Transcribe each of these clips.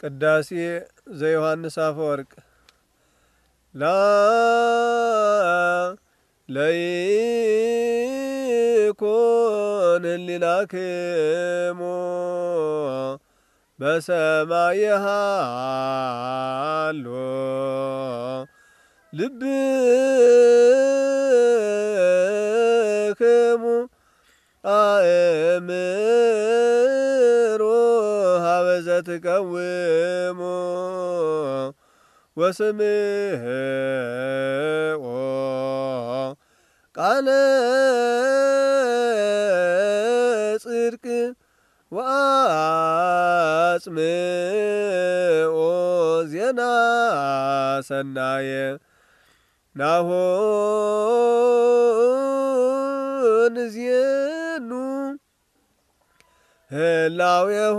ቅዳሴ ዘዮሐንስ አፈወርቅ ለይኩን ህሊናክሙ በሰማይ ሃሎ ልብክሙ አእምሮ ሀበ ዘትቀውሙ ወስምዑ ቃለ ጽድቅ ወአጽምዑ ዜና ሰናየ ናሁ ንዜኑ ህላዌሁ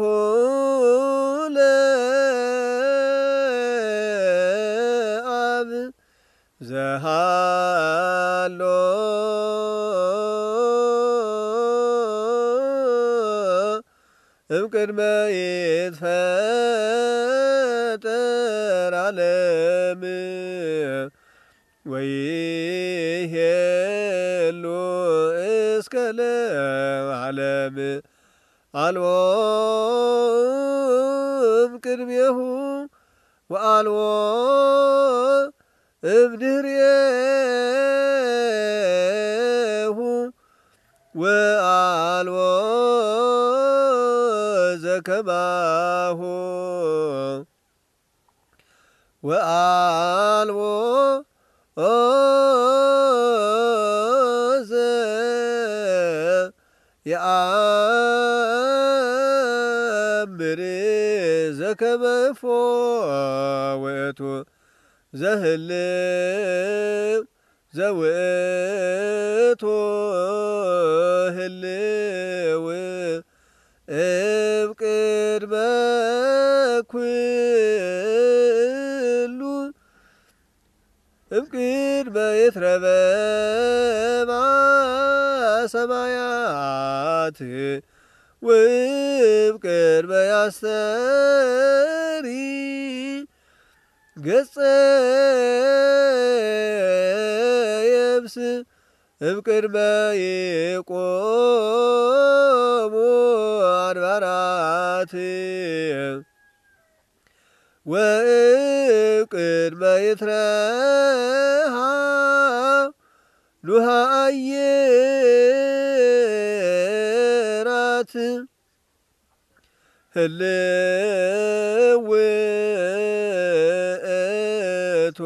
ለአብ ዘሃሎ እምቅድመ ይትፈጠር ዓለም ወይሄሉ እስከ ለዓለም አልቦ እምቅድሜሁ ወአልቦ እምድኅሬሁ ወአልቦ ዘከማሁ ወአልቦ ዘየአምር ዘከመ እፎ ውእቱ ዘህልው ዘውእቱ ህልው እምቅድመ ኩሉ እምቅድመ ይትረበባ ሰማያት ወእምቅድመ ያስተሪ ገጸ የብስ እምቅድመ ይቆሙ አድባራት ወእምቅድመ ይትረሃብ ሉሃ አየራት ህልው ውእቱ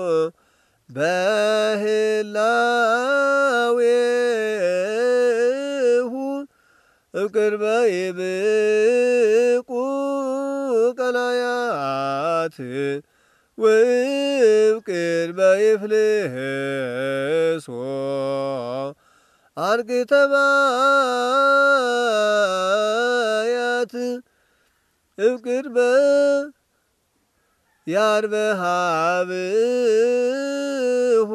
በህላዌሁ እምቅድመ ይብቁ ቀላያት ወእምቅድመ ይፍልሱ አንቅተ ማያት እምቅድመ ያርበሃብሁ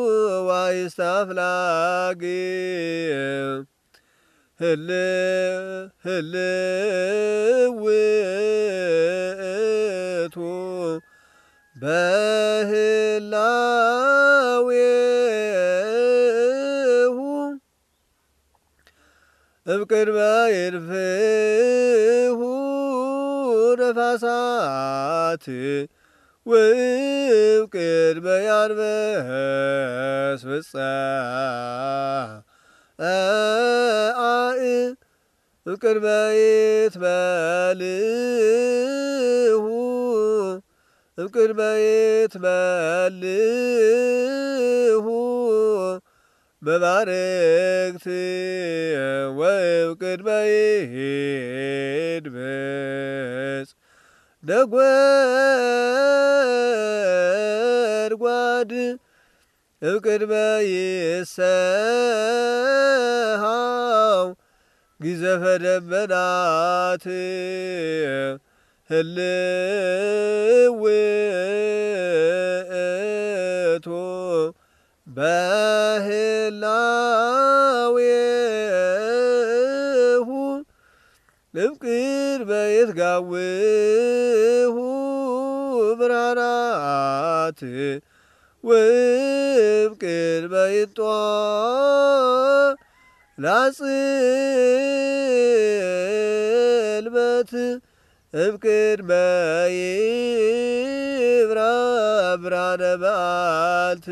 ዋይስታፍላግ ህልው ውእቱ በህላዌሁ እምቅድመ ይድፍሑ ነፋሳት ወእምቅድመ ያንበስ ፍጻአእ እምቅድመ ይትመልሁ እምቅድመ ይትመልሁ በባርክት ወእምቅድመ ይድምጽ ነጐድጓድ እምቅድመ ይሰሃው ግዘፈ ደመናት ህልው ውእቱ በህላዌሁ እምቅድመ ይትጋውሁ ብርሃናት ወእምቅድመ ላጽልመት እምቅድመ ይብራ ብርሃነ መዓልት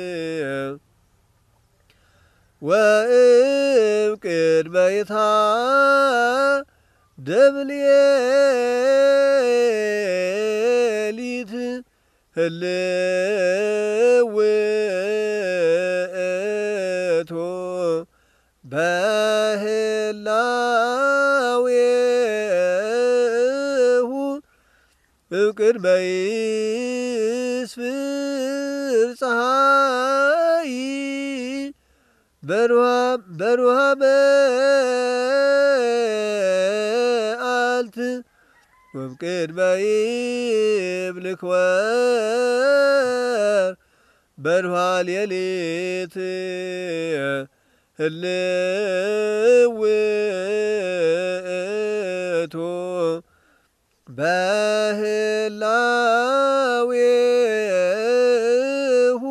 ወእምቅድመ ይትሃደም ሌሊት ህልው ውእቱ በህላዌሁ እምቅድመ ይስፍር ፀሐይ በሩሃ መዓልት ወእምቅድመ ይምልክ ወር በሩሃ ሌሊት ህልው ውእቱ በህላዌሁ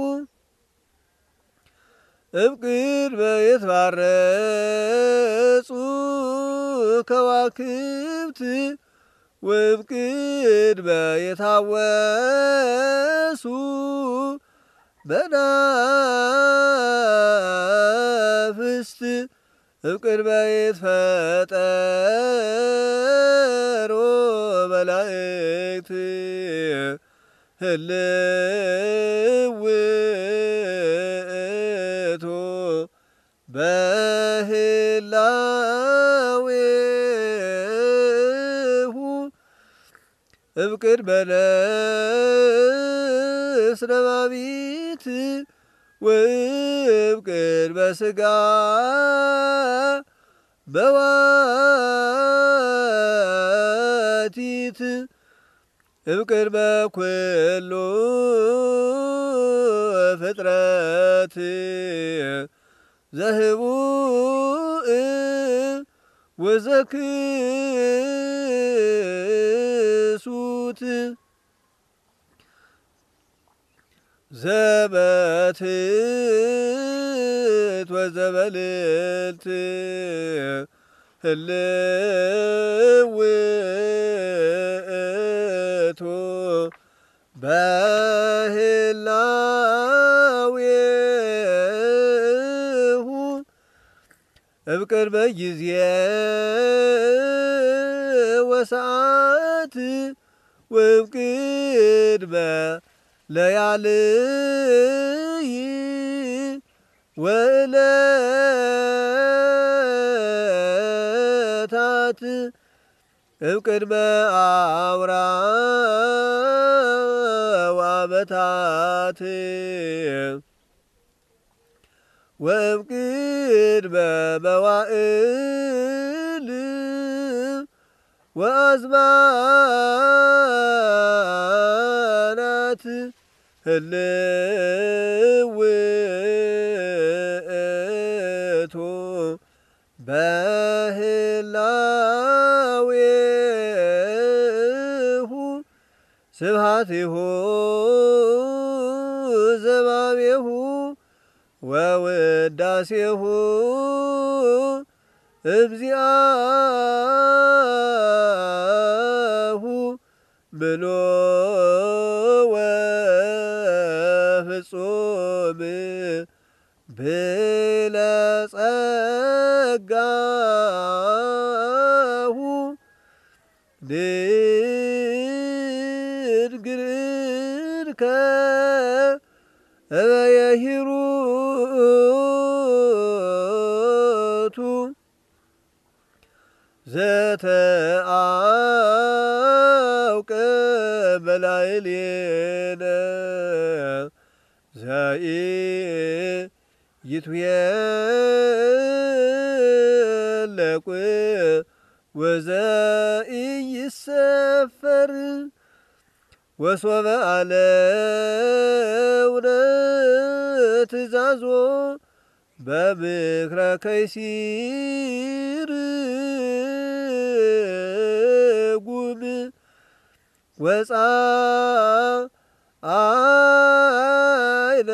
እምቅድመ ይትባረጹ ከዋክብት ወእምቅድመ የታወሱ መናፍስት እምቅድመ ይትፈጠሩ መላእክት ህልው ውእቱ በህላዌሁ እምቅድመ ነፍስ ነባቢት ወእምቅድመ ሥጋ በዋቲት እምቅድመ ኩሉ ፍጥረት ዘህቡእ ወዘክሱት ዘበትት ወዘበልልት ህልው ውእቱ በህላዌሁ እምቅድመ ጊዜ ወሰዓት ወእምቅድመ ለያልይ ወዕለታት እምቅድመ አውራው ዓመታት ወእምቅድመ መዋዕል ወአዝማናት ህልው ውእቱ በህላዌሁ ስብሐቲሁ ዘማሜሁ ወውዳሴሁ እግዚአሁ ብሎ ወፍጹም ብለጸጋሁ ድንግልከ እበየሂሩቱ ዘተአውቀ በላዕሌነ ዘኢይትዌለቁ ወዘኢይሰፈር ወሶበ አለውነ ትእዛዞ በምክረ ከይሲር ጉም ወፃአይነ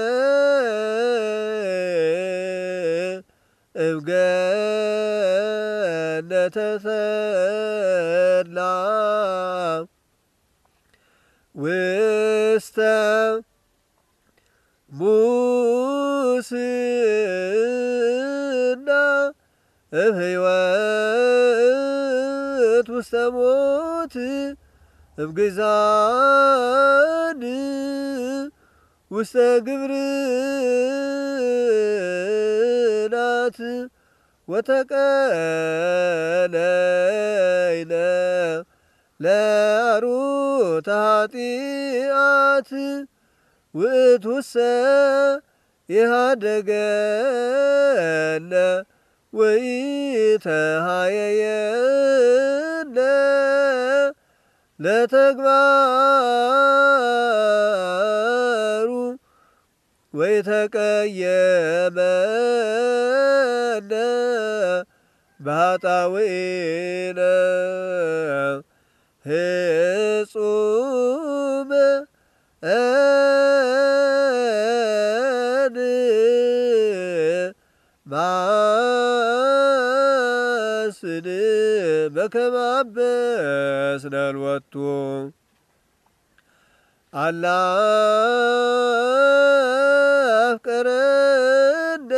እምገነተ ተድላ ውስተ ሙስና እምሕይወት ውስተ ሞት እምግዛን ውስተ ግብርናት ወተቀነይነ ለአሩተ ኃጢአት ውእቱሰ ኢሃደገነ ወኢተሃየየነ ለተግባሩ ወኢተቀየመነ በኃጣውኢነ ህጹመ ማስን በከመ አበስነ ሎቱ አላ አፍቀረነ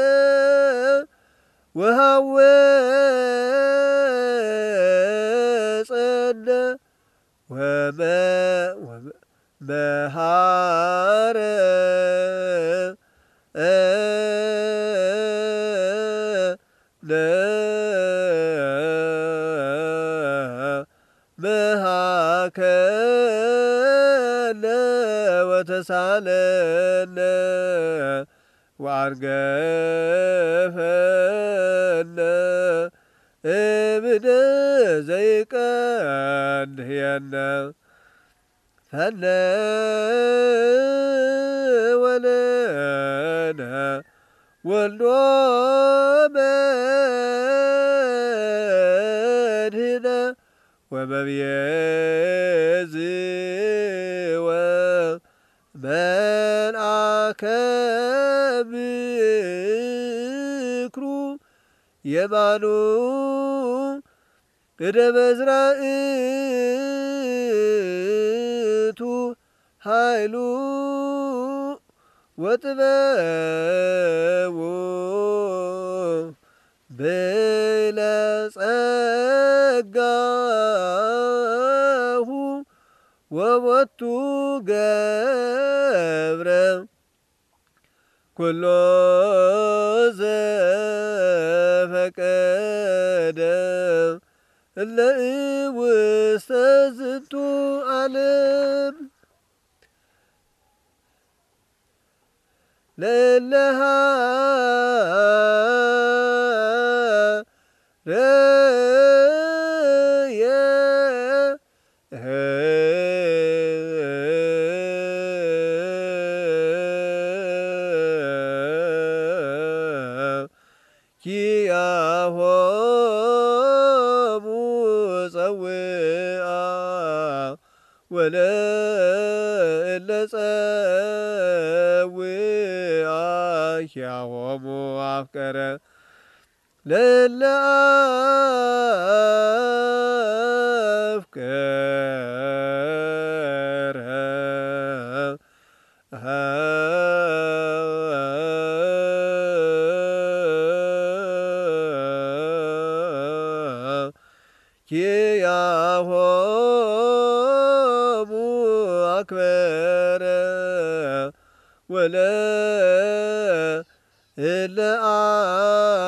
ወሃወፀነ ወመሃረ መሃከለ ወተሳለነ ወአርገፈነ እምነ ዘይቀንየነ ፈነወለነ ወልዶ መድኅነ ወመብየዝወ መልአከ ምክሩ የማኑ እደ መዝራእቱ ኃይሉ ወጥበቡ ብለጸጋሁ ወሞቱ ገብረ ኩሎ ዘፈቀደ እለ ውስተ ዝንቱ ዓለም ለእለሃ ረየ ኪያሆሙ ጸውአ ወለእለ ጸውአ ኪያሆሙ አፍቀረ ለእለ አፍቀረ ኪያሆሙ አክበረ ወለእለ